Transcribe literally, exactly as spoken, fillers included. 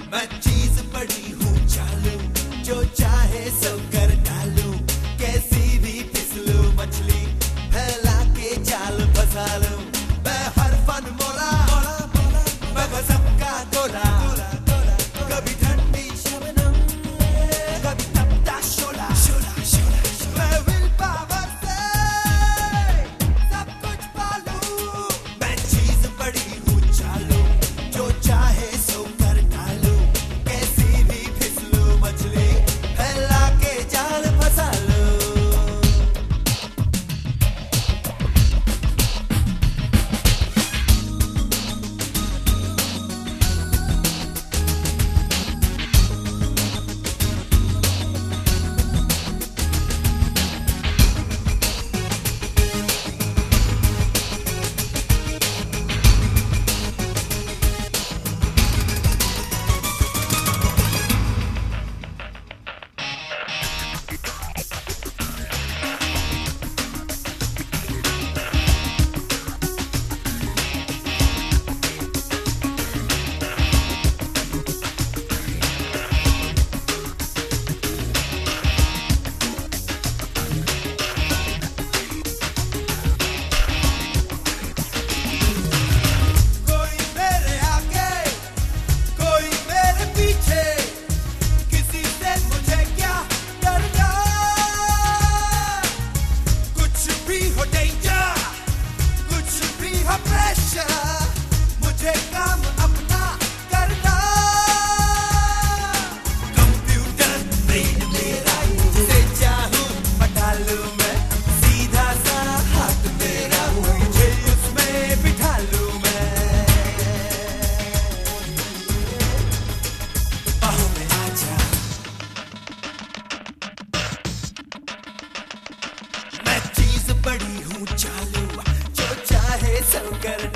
मैं चीज बड़ी हूँ चालू, जो चाहे सो कर डालू, कैसी भी फिसलू मछली फैला के जाल फंसा लूं। मैं हर फन मोला, मैं गजब का गोला, कभी ठंडी शबनम, कभी तपता शोला। मैं विल पावर से सब कुछ पालूं, मैं चीज बड़ी हूँ चालू, जो चाहे सो कर डालू, कैसी भी फिसलू मछली फैला के जाल फंसा लूं। मुझे काम अपना करना, कंप्यूटर ब्रेन मेरा, जिसे चाहूं हटा लूं मैं, सीधा सा हाथ मेरा, मुझे उसमें बिठा लूं मैं। बाहों में आजा, मैं चीज बड़ी हूँ चालू, जो चाहे सब कर